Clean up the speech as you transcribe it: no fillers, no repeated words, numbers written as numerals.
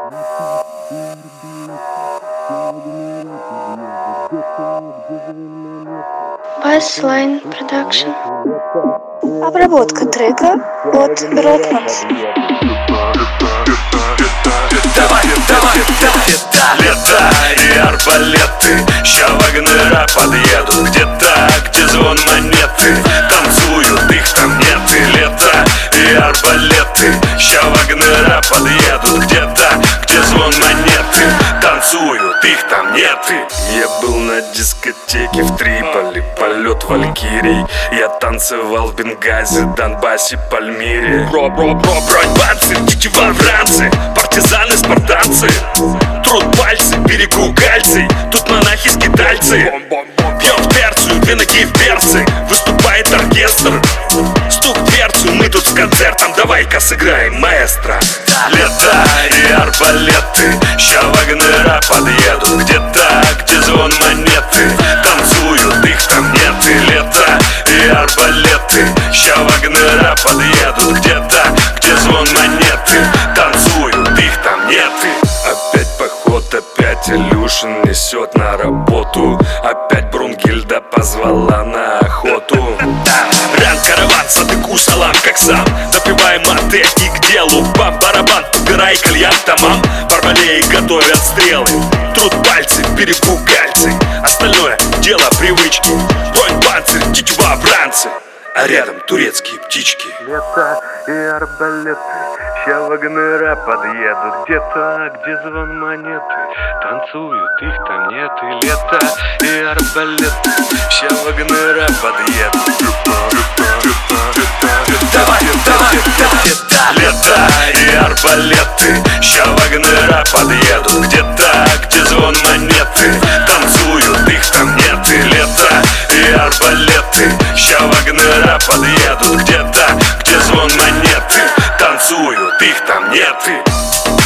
Bassline Production. Обработка трека от Бротманс. Лето и арбалеты, ща Вагнера подъедут. Где-то, где звон монеты, танцуют, их там нет. И лето и арбалеты, ща Вагнера подъедут. Где-то, где звон монеты, танцуют, их там нет. Я был на дискотеке в Триполи, полет валькирий. Я танцевал в Бенгази, Донбассе, Пальмире. Бронь панцирь, тетива вранцы, партизаны, спартанцы. Труд пальцы, берегу кальций, тут монахи-скитальцы. Пьем в терцию, две ноги в перцы, выступает оркестр. Стук дверцу, мы тут с концертом, давай-ка сыграем, маэстро. Лето и арбалеты, ща Вагнера подъедут. Где-то, где звон монеты, танцуют, их там нет. И лето и арбалеты, ща Вагнера подъедут. Где-то, где звон монеты, танцуют, их там нет. Опять поход, опять Илюшин несет на работу. Опять Брунгильда позвала на охоту. Ран, караван, садыку, салам, как сам. Допиваем мате и к делу. Бам-барабан, подбирай кальян, тамам. Барбалеи готовят стрелы. Труд пальцы, в берегу кальций. Остальное дело привычки. Бронь, панцирь, тетива, бранцы, а рядом турецкие птички. Лето и арбалеты, ща Вагнера подъедут. Где-то, где звон монеты, танцуют, их там нет. И лето и арбалеты, ща Вагнера подъедут. Лето и арбалеты, ща Вагнера подъедут. Где-то, где звон монеты, танцуют, их там нет. И лето и арбалеты, ща Вагнера подъедут. Где-то, где звон монеты, танцуют, их там нет.